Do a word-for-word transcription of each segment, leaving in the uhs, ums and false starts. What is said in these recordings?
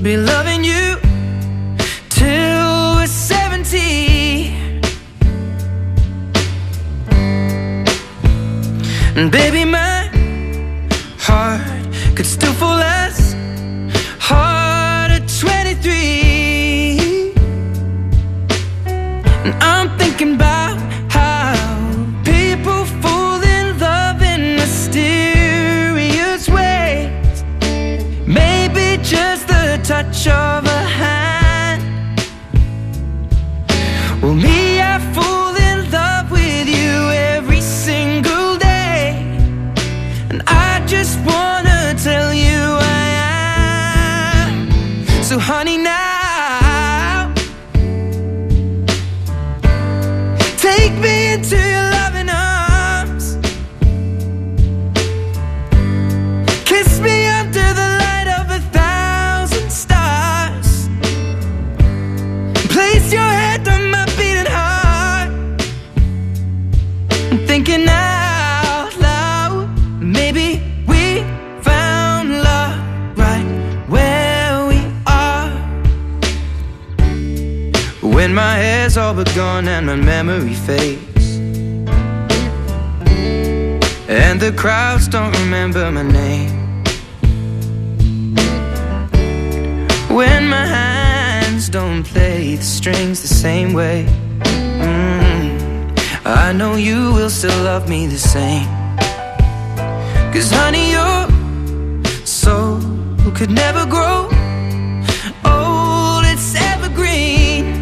be loving you till we're seventy. And baby, my heart could still fall as hard at twenty-three. And I'm thinking about how people fall in love in mysterious ways. Maybe just the touch of a hand. Well, me, I fall in love with you every single day, and I just wanna tell you I am. So honey, now take me into your loving arms. Kiss me under the light of a thousand stars. Place your head on my beating heart. I'm thinking out loud, maybe we found love right where we are. When my hair's all but gone and my memory fades, and the crowds don't remember my name. When my hands don't play the strings the same way, mm, I know you will still love me the same. Cause honey, your soul could never grow old, it's evergreen.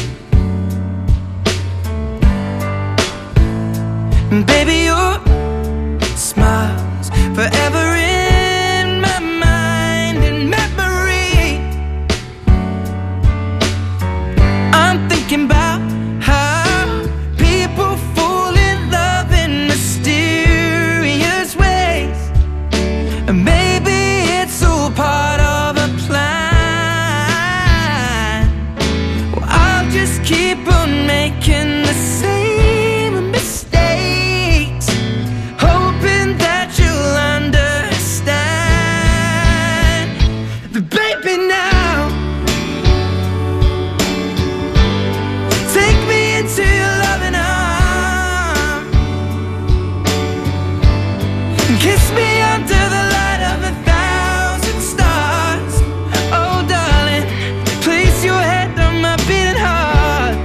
And baby, your smile's forever in my mind and memory. I'm thinking about how people fall in love in mysterious ways. And maybe it's all part of a plan. Well, I'll just keep on making the same mistakes, hoping that you'll understand. But baby, now take me into your loving arms. Kiss me under the light of a thousand stars. Oh darling, place your head on my beating heart.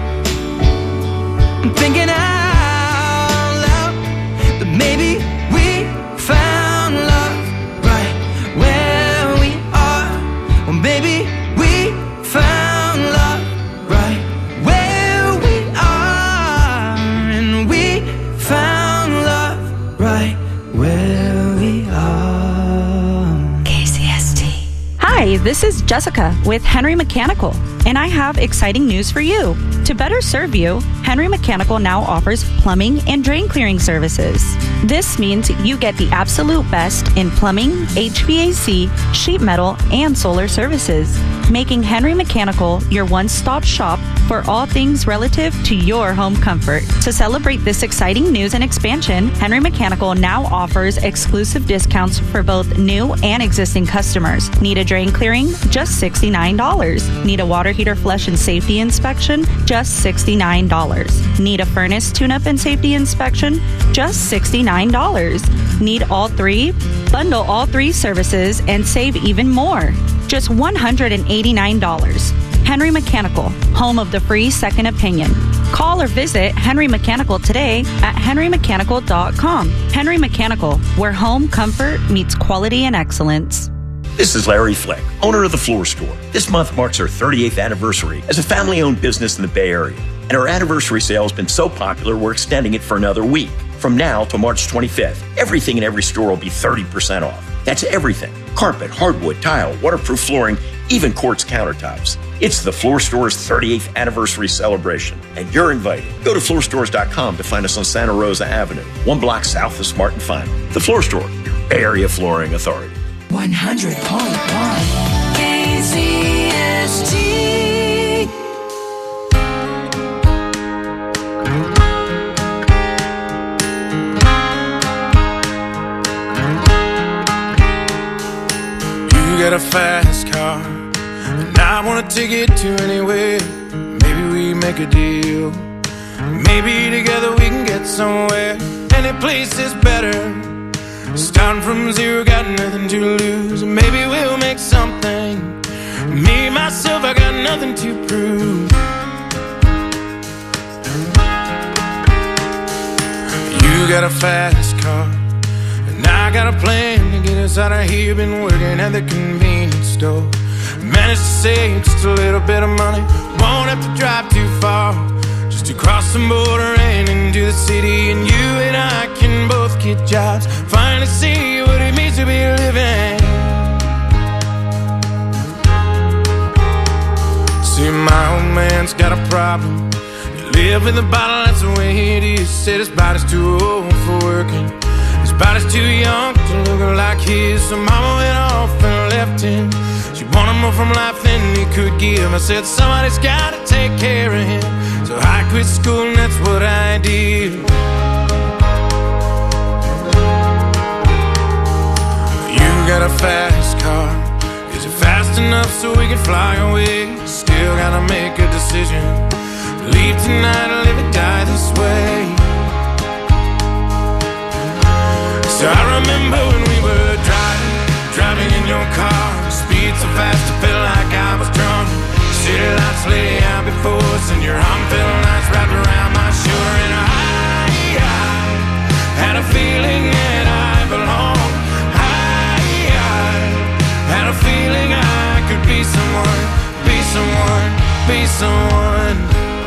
I'm thinking out loud that maybe we found love right where we are. Or maybe we found love right where we are. And we found love right where we are. K C S T. Hi, this is Jessica with Henry Mechanical, and I have exciting news for you. To better serve you, Henry Mechanical now offers plumbing and drain clearing services. This means you get the absolute best in plumbing, H V A C, sheet metal, and solar services, making Henry Mechanical your one-stop shop for all things relative to your home comfort. To celebrate this exciting news and expansion, Henry Mechanical now offers exclusive discounts for both new and existing customers. Need a drain clearing? Just sixty-nine dollars. Need a water heater flush and safety inspection? Just sixty-nine dollars. Need a furnace tune-up and safety inspection? Just sixty-nine dollars. Need all three? Bundle all three services and save even more. Just one hundred eighty-nine dollars. Henry Mechanical, home of the free second opinion. Call or visit Henry Mechanical today at henry mechanical dot com. Henry Mechanical, where home comfort meets quality and excellence. This is Larry Fleck, owner of The Floor Store. This month marks our thirty-eighth anniversary as a family-owned business in the Bay Area. And our anniversary sale has been so popular, we're extending it for another week. From now to March twenty-fifth, everything in every store will be thirty percent off. That's everything. Carpet, hardwood, tile, waterproof flooring, even quartz countertops. It's The Floor Store's thirty-eighth anniversary celebration, and you're invited. Go to floor stores dot com to find us on Santa Rosa Avenue, one block south of Smart and Final. The Floor Store, your Bay Area flooring authority. one hundred point one K C S T. You got a fast car, and I want a ticket to anywhere. Maybe we make a deal. Maybe together we can get somewhere. Any place is better. Starting from zero, got nothing to lose. Maybe we'll make something. Me, myself, I got nothing to prove. You got a fast car, and I got a plan to get us out of here. Been working at the convenience store. Managed to save just a little bit of money. Won't have to drive too far, just to cross the border and into the city. And you and I can both get jobs, finally see what it means to be living. See, my old man's got a problem. He live in the bottle, that's the way it is. Said his body's too old for working, his body's too young to look like his. So mama went off and left him. She wanted more from life than he could give. I said somebody's gotta take care of him. So I quit school and that's what I did. You got a fast car. Is it fast enough so we can fly away? Still gotta make a decision. Leave tonight or live or die this way. So I remember when we were driving, driving in your car. Speed so fast I felt like I was drunk. City lights lay out before us, and your arm felt nice wrapped around my shoulder. And I, I had a feeling that I belonged. I, I had a feeling I could be someone, be someone, be someone.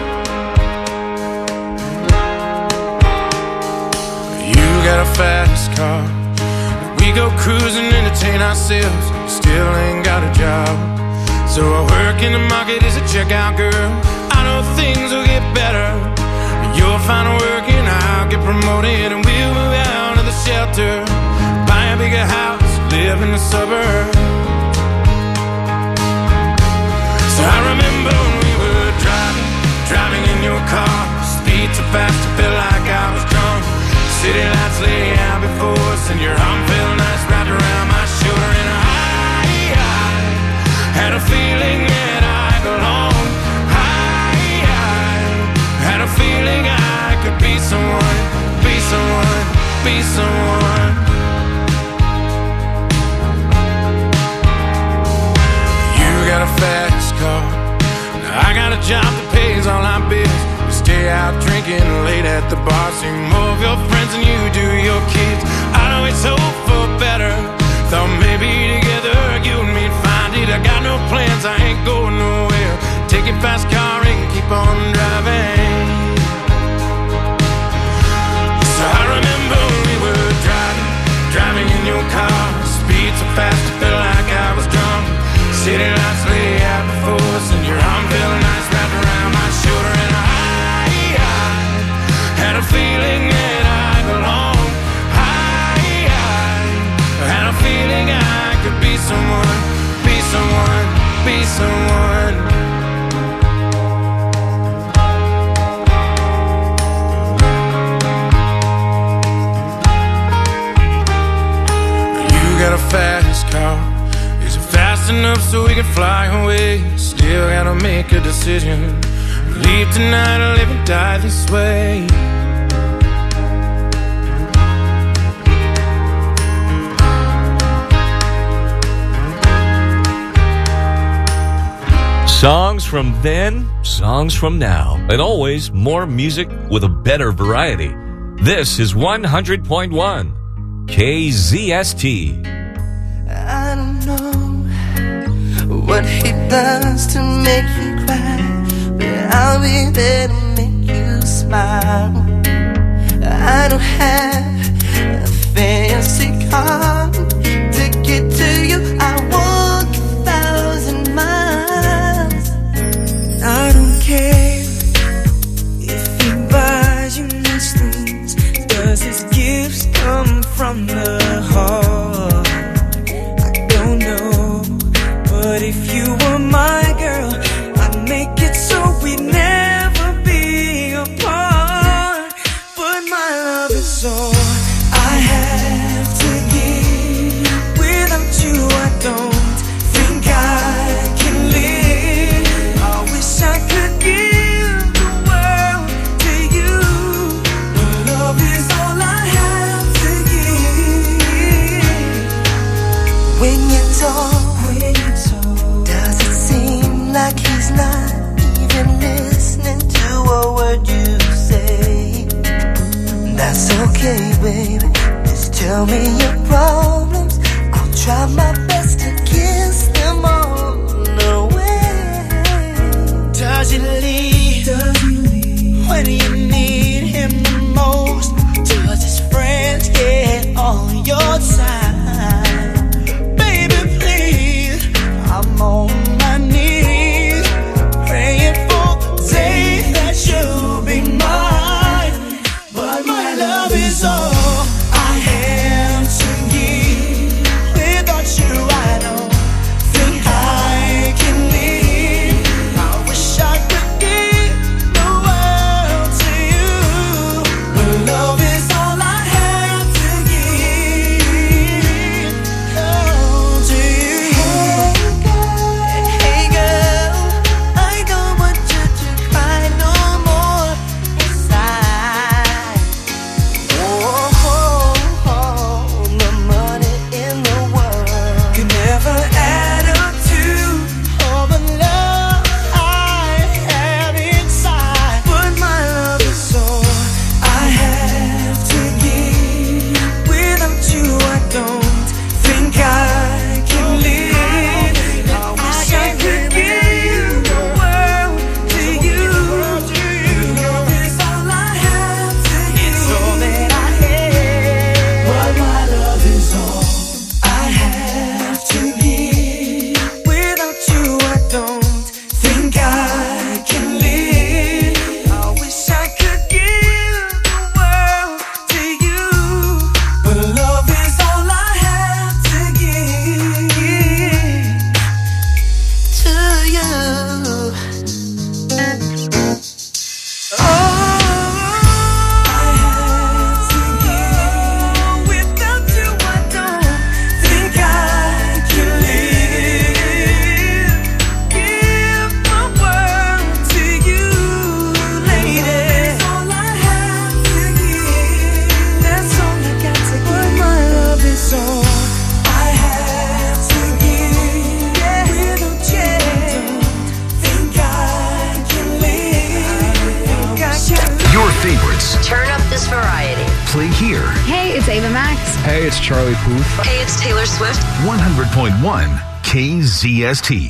You got a fast car. We go cruising, entertain ourselves. Still ain't got a job. So I work in the market as a checkout girl. I know things will get better. You'll find work and I'll get promoted, and we'll move out of the shelter, buy a bigger house, live in the suburbs. So I remember when we were driving, driving in your car. Speed so fast I felt like I was drunk. City lights lay out before us, and your arm felt nice wrapped around my shoulder. And I, I had a feeling that I belonged. I, I had a feeling I could be someone, be someone, be someone. You got a fast car, I got a job that pays all our bills. We stay out drinking late at the bar, see more of your friends than you do your kids. I know it's hope for better. Thought maybe together you and me'd find it. I got no plans, I ain't going nowhere. Take your fast car and keep on driving. So I remember when we were driving, driving in your car. Speed so fast I felt like I was drunk. City lights lay out before us, and your arm felt nice wrapped around my shoulder. And I, I had a feeling that I belonged. I, I had a feeling I could be someone, be someone, be someone. You got a fast car. Is it fast enough so we can fly away? Still gotta make a decision. Leave tonight or live and die this way. Songs from then, songs from now, and always more music with a better variety. This is one hundred point one K Z S T. I don't know what he does to make you cry, but I'll be there to make you smile. I don't have a fancy car to get to you. I walk a thousand miles. I don't care if he buys you nice things, 'cause his gifts come from the heart. I don't know, but if you were my girl, I'd make it so we'd never be apart. But my love is all I have to give. Max. Hey, it's Charlie Puth. Hey, it's Taylor Swift. one hundred point one K Z S T.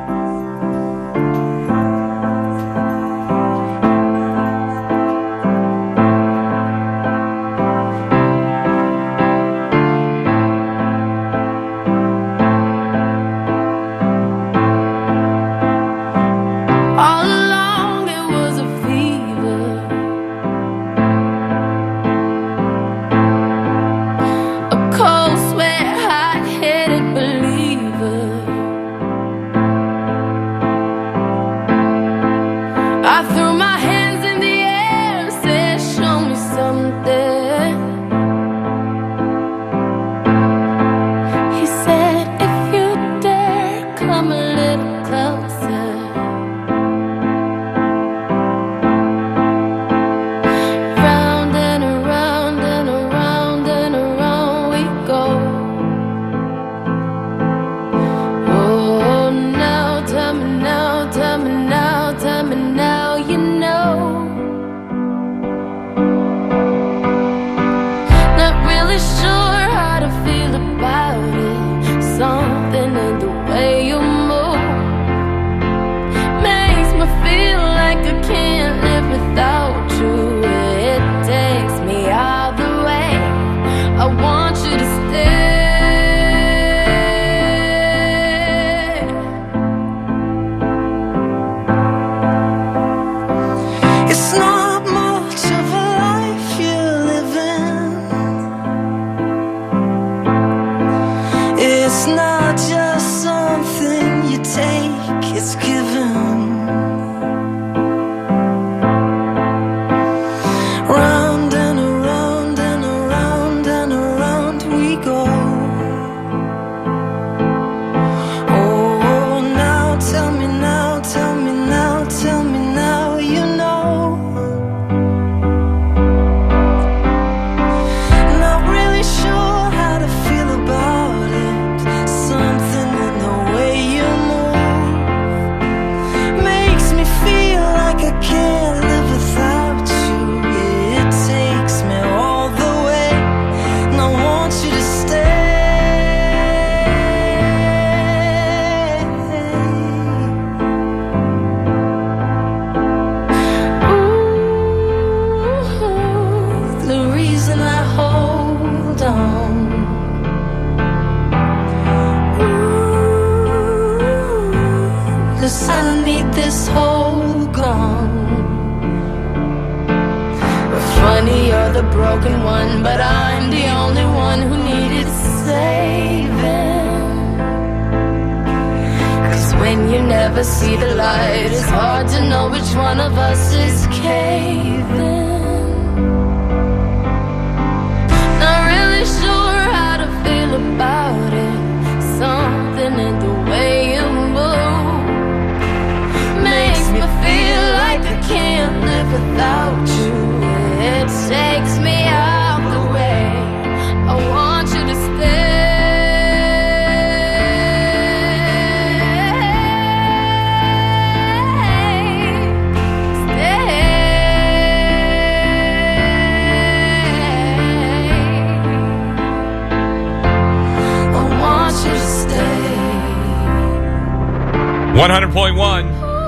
one hundred point one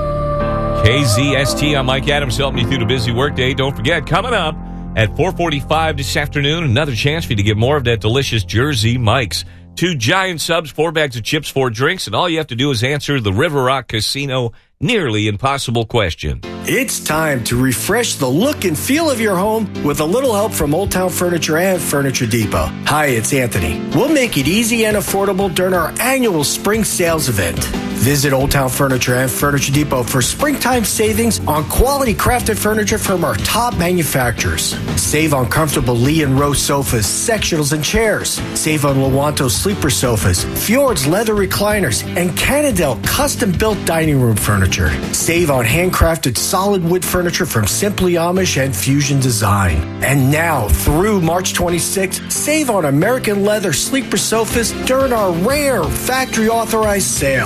K Z S T. I'm Mike Adams, helping you through the busy workday. Don't forget, coming up at four forty-five this afternoon, another chance for you to get more of that delicious Jersey Mike's. Two giant subs, four bags of chips, four drinks, and all you have to do is answer the River Rock Casino nearly impossible question. It's time to refresh the look and feel of your home with a little help from Old Town Furniture and Furniture Depot. Hi, it's Anthony. We'll make it easy and affordable during our annual spring sales event. Visit Old Town Furniture and Furniture Depot for springtime savings on quality crafted furniture from our top manufacturers. Save on comfortable Lee and Rose sofas, sectionals, and chairs. Save on Lawanto sleeper sofas, Fjord's leather recliners, and Cannondale custom-built dining room furniture. Save on handcrafted solid wood furniture from Simply Amish and Fusion Design. And now, through March twenty-sixth, save on American leather sleeper sofas during our rare factory-authorized sale.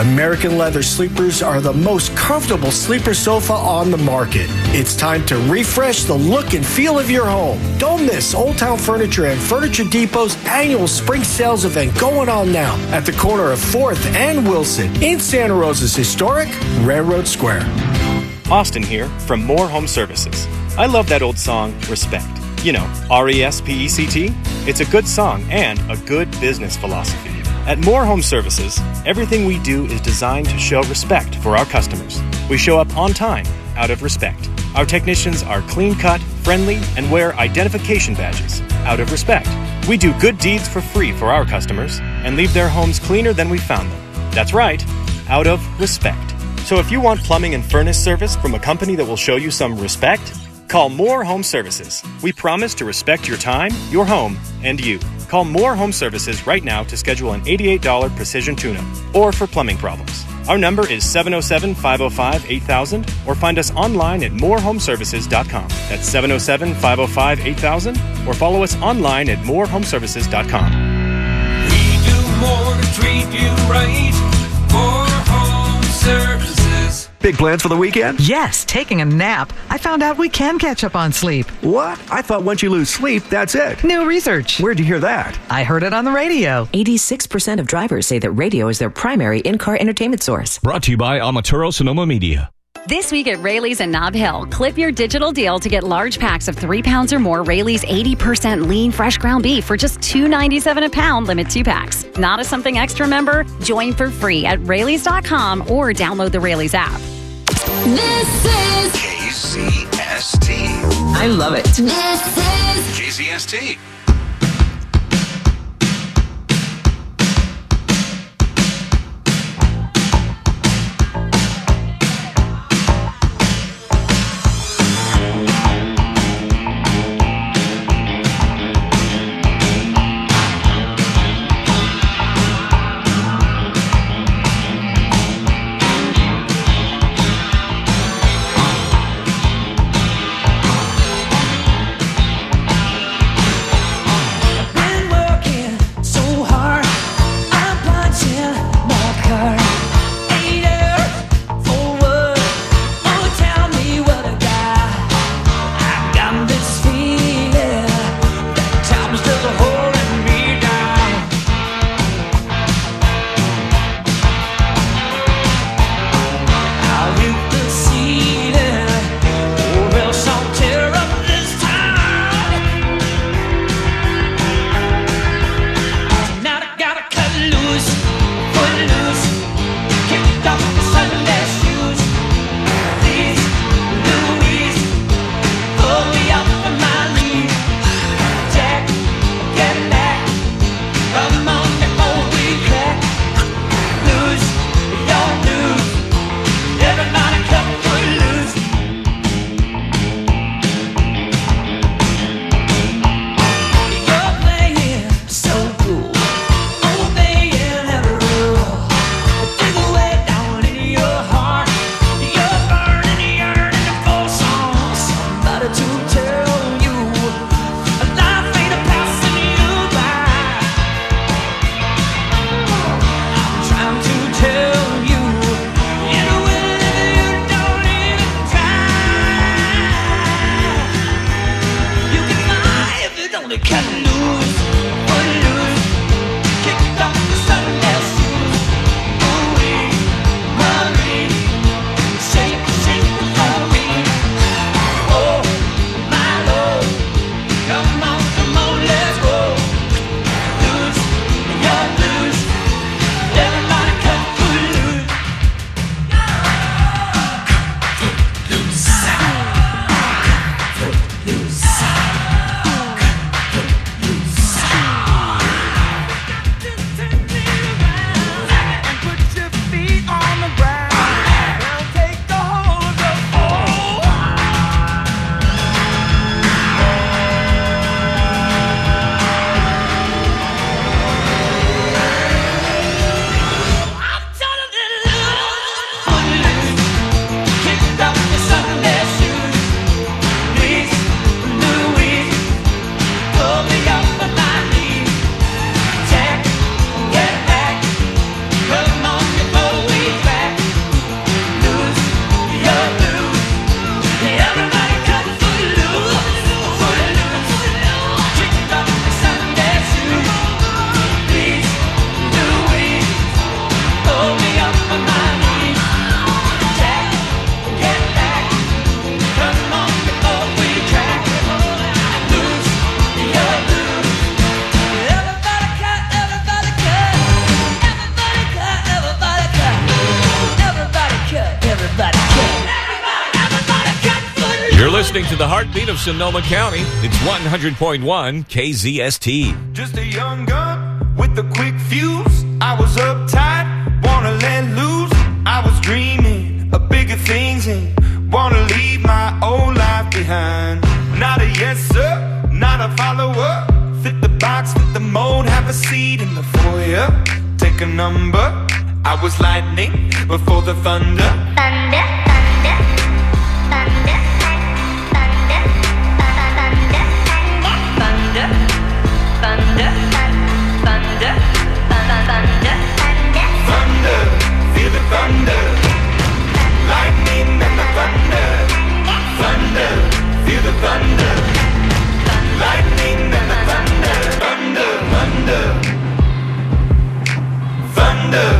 American leather sleepers are the most comfortable sleeper sofa on the market. It's time to refresh the look and feel of your home. Don't miss Old Town Furniture and Furniture Depot's annual spring sales event going on now at the corner of fourth and Wilson in Santa Rosa's historic Railroad Square. Austin here from More Home Services. I love that old song, Respect. You know, R E S P E C T? It's a good song and a good business philosophy. At More Home Services, everything we do is designed to show respect for our customers. We show up on time, out of respect. Our technicians are clean-cut, friendly, and wear identification badges, out of respect. We do good deeds for free for our customers and leave their homes cleaner than we found them. That's right, out of respect. So if you want plumbing and furnace service from a company that will show you some respect, call More Home Services. We promise to respect your time, your home, and you. Call More Home Services right now to schedule an eighty-eight dollars precision tune-up or for plumbing problems. Our number is seven oh seven, five oh five, eight thousand or find us online at more home services dot com. That's seven oh seven, five oh five, eight thousand or follow us online at more home services dot com. We do more to treat you right. More Home Services. Big plans for the weekend? Yes, taking a nap. I found out we can catch up on sleep. What? I thought once you lose sleep, that's it. New research. Where'd you hear that? I heard it on the radio. eighty-six percent of drivers say that radio is their primary in-car entertainment source. Brought to you by Amaturo Sonoma Media. This week at Rayleigh's in Nob Hill, clip your digital deal to get large packs of three pounds or more Rayleigh's eighty percent lean fresh ground beef for just two ninety-seven a pound, limit two packs. Not a Something Extra member? Join for free at Rayleigh's dot com or download the Rayleigh's app. This is K Z S T. I love it. This is K Z S T. You're listening to the heartbeat of Sonoma County. It's one hundred point one K Z S T. Just a young gun with a quick fuse. I was uptight, wanna let loose. I was dreaming of bigger things and wanna leave my old life behind. Not a yes sir, not a follower. Fit the box, fit the mold, have a seat in the foyer. Take a number. I was lightning before the thunder. Thunder, thunder, thunder, thunder, thunder, thunder, thunder, thunder, thunder, feel the thunder, lightning and the thunder, thunder, feel the thunder, lightning and the thunder, thunder, thunder, thunder.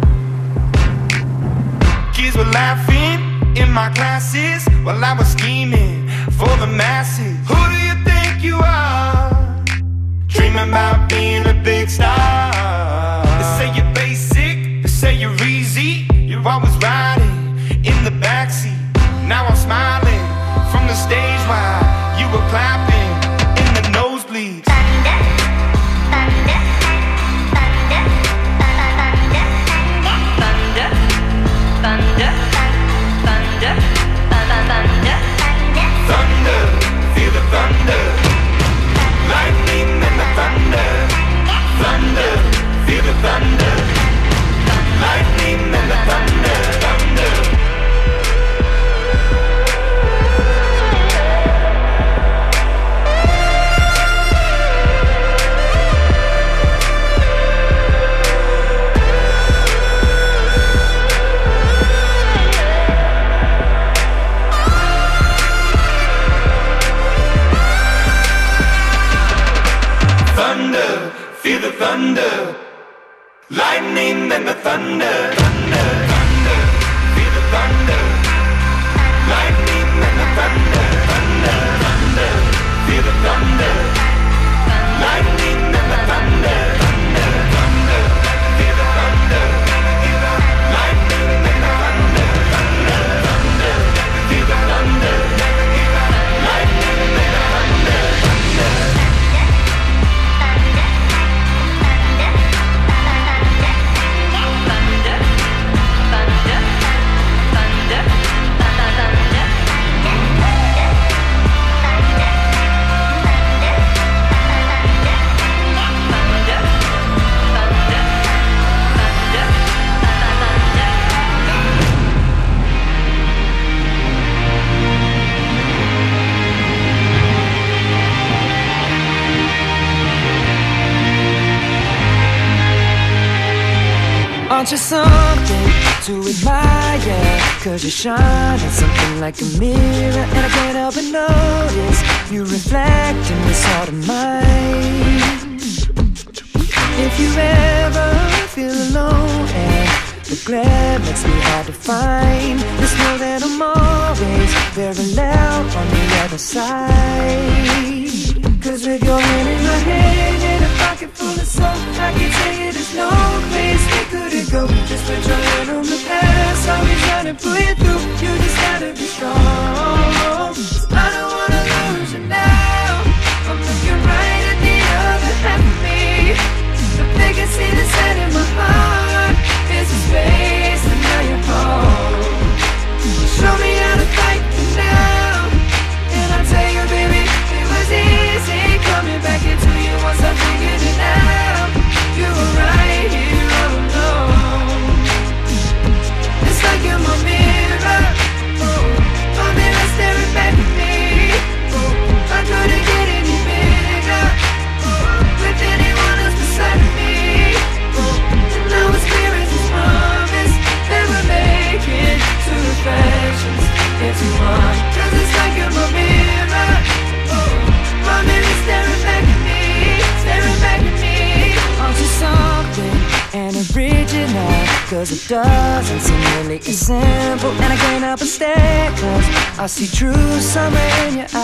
Kids were laughing in my classes while I was scheming for the masses. Who do you think you are? Dreaming about being a big star. They say you're basic, they say you're easy. You're always riding in the backseat. Now I'm smiling from the stage while you were clapping in the nosebleeds. thunder, thunder, thunder, thunder, thunder, thunder, thunder, thunder, thunder, feel the thunder, lightning and the thunder, thunder, feel the thunder, lightning and the thunder, thunder. Thunder, feel the thunder, lightning and the thunder, thunder, thunder, feel the thunder, lightning and the thunder, thunder, thunder, feel the thunder, lightning and the thunder, thunder, thunder, feel the thunder, lightning and the thunder, thunder, thunder, feel the thunder, lightning and the thunder, thunder. Aren't you something to admire? Cause you shine on something like a mirror, and I can't help but notice you reflect in this heart of mine. If you ever feel alone and the glare makes me hard to find, just know that I'm always very loud on the other side. Cause with your hand in my hand and a pocket full of soul, I can tell you there's no place we couldn't go. Just put your hand on the past, I'll be trying to pull you through. You just gotta be strong. I don't wanna lose you now. I'm looking right at the other half of me. The biggest see the set in my heart is a space, and now you're home. Show me how to fight now, and I'll tell you, baby, it was easy coming back into you once I figured it out. You were right here all alone. It's like you're my mirror, oh, my mirror staring back at me. Oh, I couldn't get any bigger, oh, with anyone else beside me. Oh, and now it's clear as a promise that we're making two reflections into one. Cause it's like you're my mirror, oh, my mirror staring back at me, staring back at me. Aren't you something and original? Cause it doesn't seem really as simple, and I can't help but stare, cause I see true summer in your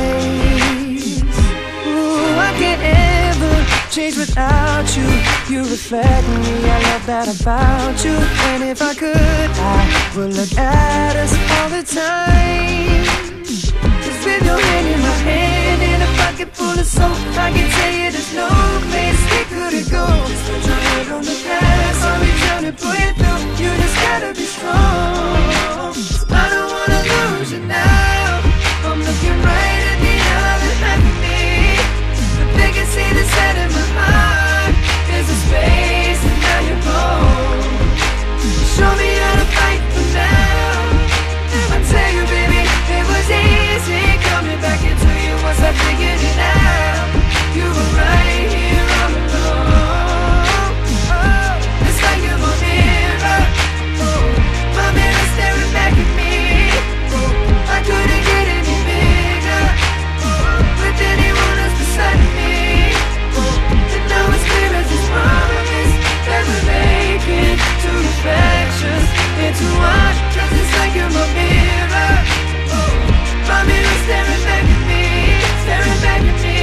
eyes. Ooh, I can't ever change without you. You reflect me, I love that about you. And if I could, I would look at us all the time. with your hand in my hand, in a pocket full of soap. I can tell you there's no place we couldn't go. Just put your head on the past, I'll be trying to pull you through. You just gotta be strong. I don't wanna lose you now. I'm looking right at the other half of me. But they can see the set in my heart. There's a space and now you're home. Show me how to fight for now. I tell you, baby, it was easy coming back into you once I figured it out. You were right here all along. Oh, it's like you're my mirror. Oh, my mirror staring back at me. Oh, I couldn't get any bigger. Oh, with anyone else beside me. Oh, and now it's clear as this promise that we're making two reflections into one. 'Cause it's like you're my mirror. Oh, my mirror staring back at me, staring back at me.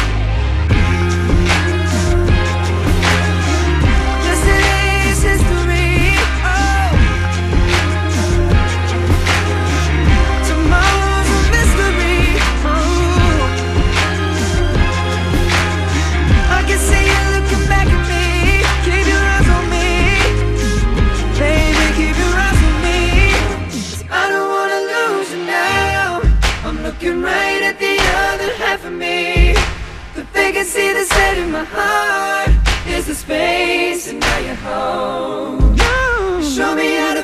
Yesterday's history. Oh, tomorrow's a mystery. Oh, I can see you looking back at me. Keep your eyes on me, baby, keep your eyes on me. 'Cause I don't wanna lose you now. I'm looking right at the other half of me. But they can see the set in my heart. Is the space and now you're home. Show me how to